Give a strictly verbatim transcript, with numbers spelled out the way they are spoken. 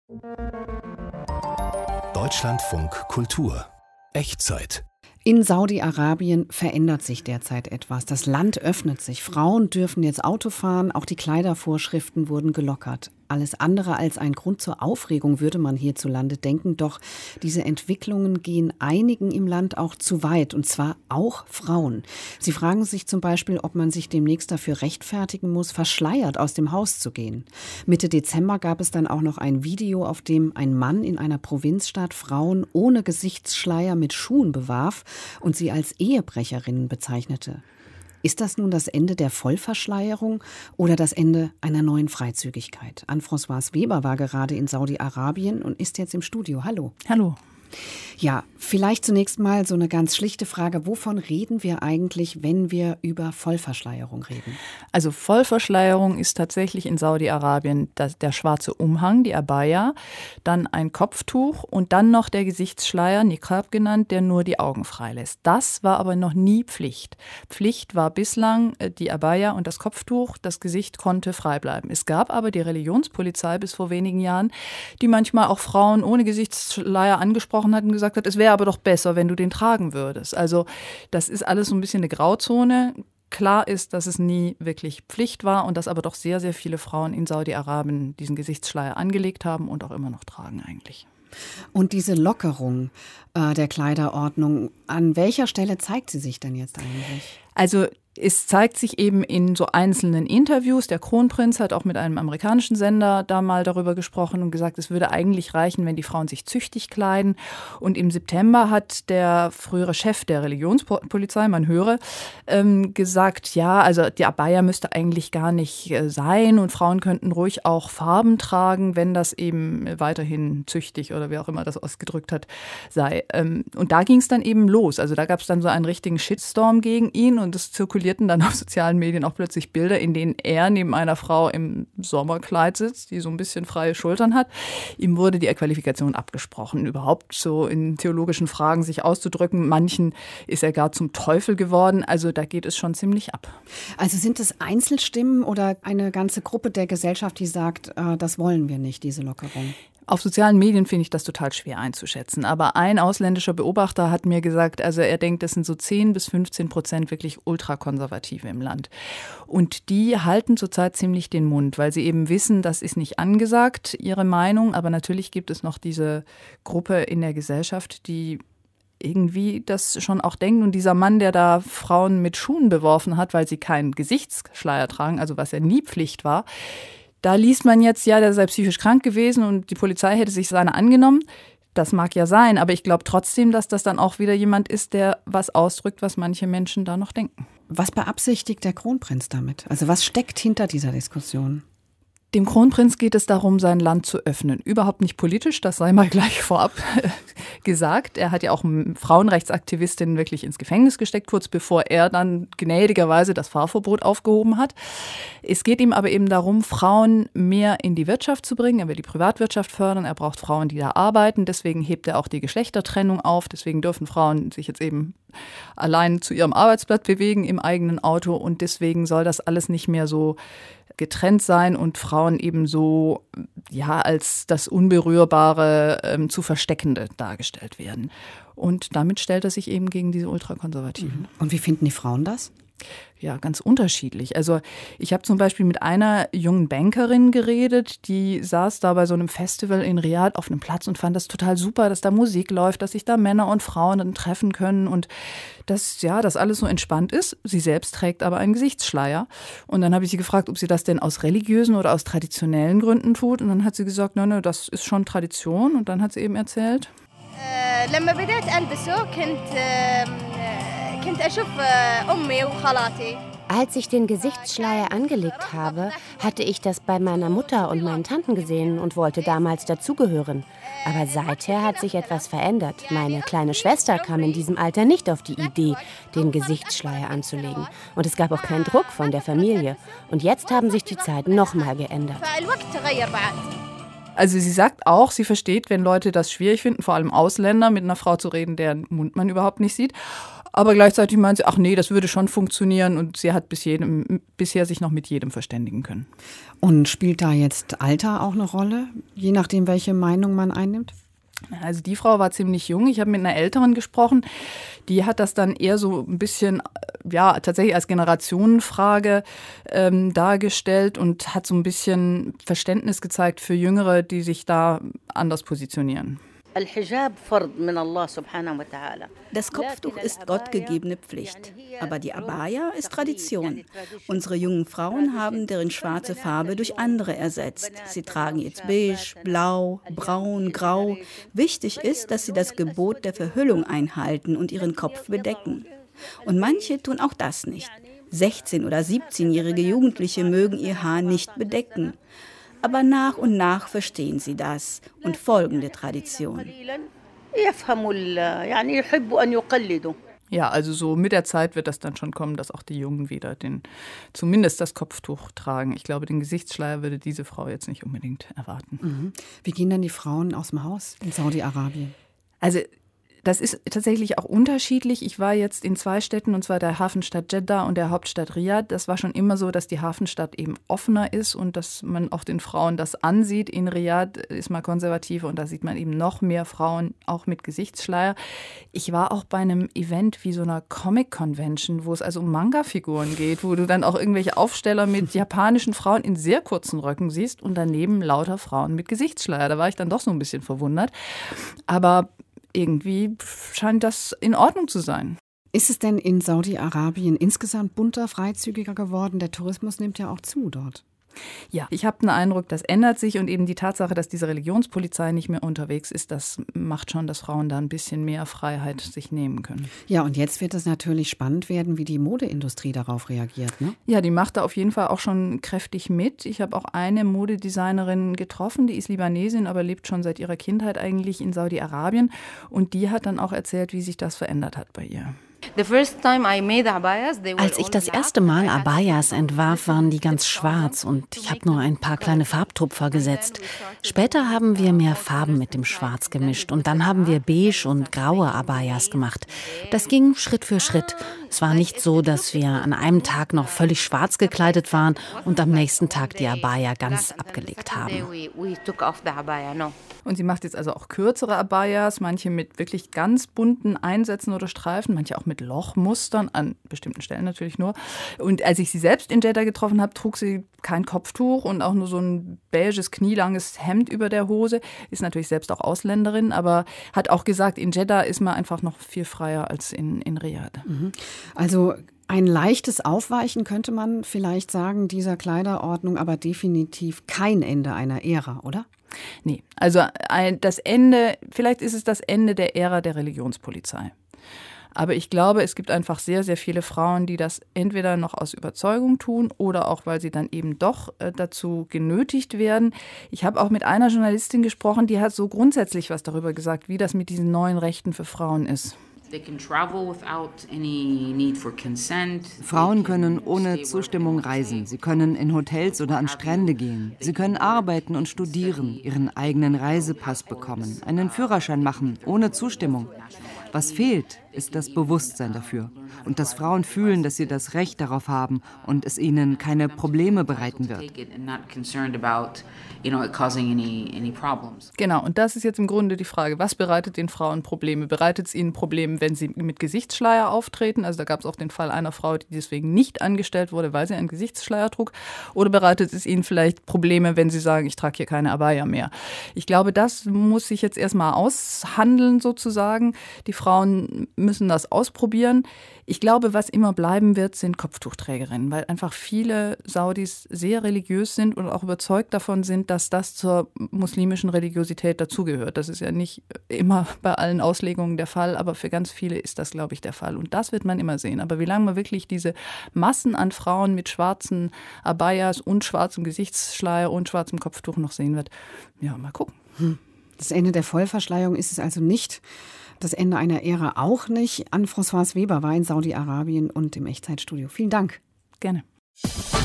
Deutschlandfunk Kultur. Echtzeit. In Saudi-Arabien verändert sich derzeit etwas. Das Land öffnet sich. Frauen dürfen jetzt Auto fahren. Auch die Kleidervorschriften wurden gelockert. Alles andere als ein Grund zur Aufregung würde man hierzulande denken. Doch diese Entwicklungen gehen einigen im Land auch zu weit. Und zwar auch Frauen. Sie fragen sich zum Beispiel, ob man sich demnächst dafür rechtfertigen muss, verschleiert aus dem Haus zu gehen. Mitte Dezember gab es dann auch noch ein Video, auf dem ein Mann in einer Provinzstadt Frauen ohne Gesichtsschleier mit Schuhen bewarf und sie als Ehebrecherinnen bezeichnete. Ist das nun das Ende der Vollverschleierung oder das Ende einer neuen Freizügigkeit? Anne-Françoise Weber war gerade in Saudi-Arabien und ist jetzt im Studio. Hallo. Hallo. Ja, vielleicht zunächst mal so eine ganz schlichte Frage. Wovon reden wir eigentlich, wenn wir über Vollverschleierung reden? Also Vollverschleierung ist tatsächlich in Saudi-Arabien das, der schwarze Umhang, die Abaya, dann ein Kopftuch und dann noch der Gesichtsschleier, Niqab genannt, der nur die Augen freilässt. Das war aber noch nie Pflicht. Pflicht war bislang die Abaya und das Kopftuch, das Gesicht konnte frei bleiben. Es gab aber die Religionspolizei bis vor wenigen Jahren, die manchmal auch Frauen ohne Gesichtsschleier angesprochen hat und gesagt hat, es wäre aber doch besser, wenn du den tragen würdest. Also das ist alles so ein bisschen eine Grauzone. Klar ist, dass es nie wirklich Pflicht war und dass aber doch sehr, sehr viele Frauen in Saudi-Arabien diesen Gesichtsschleier angelegt haben und auch immer noch tragen eigentlich. Und diese Lockerung äh, der Kleiderordnung, an welcher Stelle zeigt sie sich denn jetzt eigentlich? Also es zeigt sich eben in so einzelnen Interviews. Der Kronprinz hat auch mit einem amerikanischen Sender da mal darüber gesprochen und gesagt, es würde eigentlich reichen, wenn die Frauen sich züchtig kleiden. Und im September hat der frühere Chef der Religionspolizei, man höre, ähm, gesagt, ja, also die Abaya müsste eigentlich gar nicht äh, sein und Frauen könnten ruhig auch Farben tragen, wenn das eben weiterhin züchtig oder wie auch immer das ausgedrückt hat, sei. Ähm, und da ging es dann eben los. Also da gab es dann so einen richtigen Shitstorm gegen ihn und es zirkuliert dann auf sozialen Medien auch plötzlich Bilder, in denen er neben einer Frau im Sommerkleid sitzt, die so ein bisschen freie Schultern hat. Ihm wurde die Qualifikation abgesprochen, überhaupt so in theologischen Fragen sich auszudrücken. Manchen ist er gar zum Teufel geworden. Also da geht es schon ziemlich ab. Also sind es Einzelstimmen oder eine ganze Gruppe der Gesellschaft, die sagt, äh, das wollen wir nicht, diese Lockerung? Auf sozialen Medien finde ich das total schwer einzuschätzen. Aber ein ausländischer Beobachter hat mir gesagt, also er denkt, es sind so zehn bis fünfzehn Prozent wirklich Ultrakonservative im Land. Und die halten zurzeit ziemlich den Mund, weil sie eben wissen, das ist nicht angesagt, ihre Meinung. Aber natürlich gibt es noch diese Gruppe in der Gesellschaft, die irgendwie das schon auch denken. Und dieser Mann, der da Frauen mit Schuhen beworfen hat, weil sie keinen Gesichtsschleier tragen, also was ja nie Pflicht war, da liest man jetzt, ja, der sei psychisch krank gewesen und die Polizei hätte sich seiner angenommen. Das mag ja sein, aber ich glaube trotzdem, dass das dann auch wieder jemand ist, der was ausdrückt, was manche Menschen da noch denken. Was beabsichtigt der Kronprinz damit? Also was steckt hinter dieser Diskussion? Dem Kronprinz geht es darum, sein Land zu öffnen. Überhaupt nicht politisch, das sei mal gleich vorab gesagt. Er hat ja auch Frauenrechtsaktivistinnen wirklich ins Gefängnis gesteckt, kurz bevor er dann gnädigerweise das Fahrverbot aufgehoben hat. Es geht ihm aber eben darum, Frauen mehr in die Wirtschaft zu bringen. Er will die Privatwirtschaft fördern, er braucht Frauen, die da arbeiten. Deswegen hebt er auch die Geschlechtertrennung auf. Deswegen dürfen Frauen sich jetzt eben allein zu ihrem Arbeitsplatz bewegen im eigenen Auto. Und deswegen soll das alles nicht mehr so getrennt sein und Frauen eben so ja, als das Unberührbare ähm, zu Versteckende dargestellt werden. Und damit stellt er sich eben gegen diese Ultrakonservativen. Und wie finden die Frauen das? Ja, ganz unterschiedlich. Also ich habe zum Beispiel mit einer jungen Bankerin geredet, die saß da bei so einem Festival in Riad auf einem Platz und fand das total super, dass da Musik läuft, dass sich da Männer und Frauen dann treffen können und dass ja, das alles so entspannt ist. Sie selbst trägt aber einen Gesichtsschleier. Und dann habe ich sie gefragt, ob sie das denn aus religiösen oder aus traditionellen Gründen tut. Und dann hat sie gesagt, nein, nein, das ist schon Tradition. Und dann hat sie eben erzählt. لما بدأت ألبسه كنت كنت أشوف أمي وخالاتي. Als ich den Gesichtsschleier angelegt habe, hatte ich das bei meiner Mutter und meinen Tanten gesehen und wollte damals dazugehören. Aber seither hat sich etwas verändert. Meine kleine Schwester kam in diesem Alter nicht auf die Idee, den Gesichtsschleier anzulegen. Und es gab auch keinen Druck von der Familie. Und jetzt haben sich die Zeiten nochmal geändert. Also sie sagt auch, sie versteht, wenn Leute das schwierig finden, vor allem Ausländer, mit einer Frau zu reden, deren Mund man überhaupt nicht sieht. Aber gleichzeitig meint sie, ach nee, das würde schon funktionieren und sie hat bis jedem, bisher sich noch mit jedem verständigen können. Und spielt da jetzt Alter auch eine Rolle, je nachdem, welche Meinung man einnimmt? Also die Frau war ziemlich jung. Ich habe mit einer Älteren gesprochen. Die hat das dann eher so ein bisschen, ja, tatsächlich als Generationenfrage ähm, dargestellt und hat so ein bisschen Verständnis gezeigt für Jüngere, die sich da anders positionieren. Das Kopftuch ist gottgegebene Pflicht, aber die Abaya ist Tradition. Unsere jungen Frauen haben deren schwarze Farbe durch andere ersetzt. Sie tragen jetzt beige, blau, braun, grau. Wichtig ist, dass sie das Gebot der Verhüllung einhalten und ihren Kopf bedecken. Und manche tun auch das nicht. sechzehn- oder siebzehnjährige Jugendliche mögen ihr Haar nicht bedecken. Aber nach und nach verstehen sie das und folgen der Tradition. Ja, also so mit der Zeit wird das dann schon kommen, dass auch die Jungen wieder den, zumindest das Kopftuch tragen. Ich glaube, den Gesichtsschleier würde diese Frau jetzt nicht unbedingt erwarten. Mhm. Wie gehen dann die Frauen aus dem Haus in Saudi-Arabien? Also das ist tatsächlich auch unterschiedlich. Ich war jetzt in zwei Städten, und zwar der Hafenstadt Jeddah und der Hauptstadt Riyadh. Das war schon immer so, dass die Hafenstadt eben offener ist und dass man auch den Frauen das ansieht. In Riyadh ist man konservativer und da sieht man eben noch mehr Frauen, auch mit Gesichtsschleier. Ich war auch bei einem Event wie so einer Comic-Convention, wo es also um Manga-Figuren geht, wo du dann auch irgendwelche Aufsteller mit japanischen Frauen in sehr kurzen Röcken siehst und daneben lauter Frauen mit Gesichtsschleier. Da war ich dann doch so ein bisschen verwundert. Aber irgendwie scheint das in Ordnung zu sein. Ist es denn in Saudi-Arabien insgesamt bunter, freizügiger geworden? Der Tourismus nimmt ja auch zu dort. Ja, ich habe den Eindruck, das ändert sich und eben die Tatsache, dass diese Religionspolizei nicht mehr unterwegs ist, das macht schon, dass Frauen da ein bisschen mehr Freiheit sich nehmen können. Ja, und jetzt wird es natürlich spannend werden, wie die Modeindustrie darauf reagiert, ne? Ja, die macht da auf jeden Fall auch schon kräftig mit. Ich habe auch eine Modedesignerin getroffen, die ist Libanesin, aber lebt schon seit ihrer Kindheit eigentlich in Saudi-Arabien und die hat dann auch erzählt, wie sich das verändert hat bei ihr. Als ich das erste Mal Abayas entwarf, waren die ganz schwarz und ich habe nur ein paar kleine Farbtupfer gesetzt. Später haben wir mehr Farben mit dem Schwarz gemischt und dann haben wir beige und graue Abayas gemacht. Das ging Schritt für Schritt. Es war nicht so, dass wir an einem Tag noch völlig schwarz gekleidet waren und am nächsten Tag die Abaya ganz abgelegt haben. Und sie macht jetzt also auch kürzere Abayas, manche mit wirklich ganz bunten Einsätzen oder Streifen, manche auch mit Lochmustern, an bestimmten Stellen natürlich nur. Und als ich sie selbst in Jeddah getroffen habe, trug sie kein Kopftuch und auch nur so ein beiges, knielanges Hemd über der Hose. Ist natürlich selbst auch Ausländerin, aber hat auch gesagt, in Jeddah ist man einfach noch viel freier als in, in Riyadh. Also ein leichtes Aufweichen könnte man vielleicht sagen, dieser Kleiderordnung, aber definitiv kein Ende einer Ära, oder? Nee, also ein, das Ende, vielleicht ist es das Ende der Ära der Religionspolizei. Aber ich glaube, es gibt einfach sehr, sehr viele Frauen, die das entweder noch aus Überzeugung tun oder auch, weil sie dann eben doch äh, dazu genötigt werden. Ich habe auch mit einer Journalistin gesprochen, die hat so grundsätzlich was darüber gesagt, wie das mit diesen neuen Rechten für Frauen ist. Frauen können ohne Zustimmung reisen. Sie können in Hotels oder an Strände gehen. Sie können arbeiten und studieren, ihren eigenen Reisepass bekommen, einen Führerschein machen, ohne Zustimmung. Was fehlt, ist das Bewusstsein dafür. Und dass Frauen fühlen, dass sie das Recht darauf haben und es ihnen keine Probleme bereiten wird. Genau, und das ist jetzt im Grunde die Frage, was bereitet den Frauen Probleme? Bereitet es ihnen Probleme, wenn sie mit Gesichtsschleier auftreten? Also da gab es auch den Fall einer Frau, die deswegen nicht angestellt wurde, weil sie einen Gesichtsschleier trug. Oder bereitet es ihnen vielleicht Probleme, wenn sie sagen, ich trage hier keine Abaya mehr? Ich glaube, das muss sich jetzt erstmal aushandeln sozusagen. Die Frauen müssen das ausprobieren. Ich glaube, was immer bleiben wird, sind Kopftuchträgerinnen, weil einfach viele Saudis sehr religiös sind und auch überzeugt davon sind, dass das zur muslimischen Religiosität dazugehört. Das ist ja nicht immer bei allen Auslegungen der Fall, aber für ganz viele ist das, glaube ich, der Fall. Und das wird man immer sehen. Aber wie lange man wirklich diese Massen an Frauen mit schwarzen Abayas und schwarzem Gesichtsschleier und schwarzem Kopftuch noch sehen wird, ja, mal gucken. Das Ende der Vollverschleierung ist es also nicht. Das Ende einer Ära auch nicht. Anne-Françoise Weber war in Saudi-Arabien und im Echtzeitstudio. Vielen Dank. Gerne.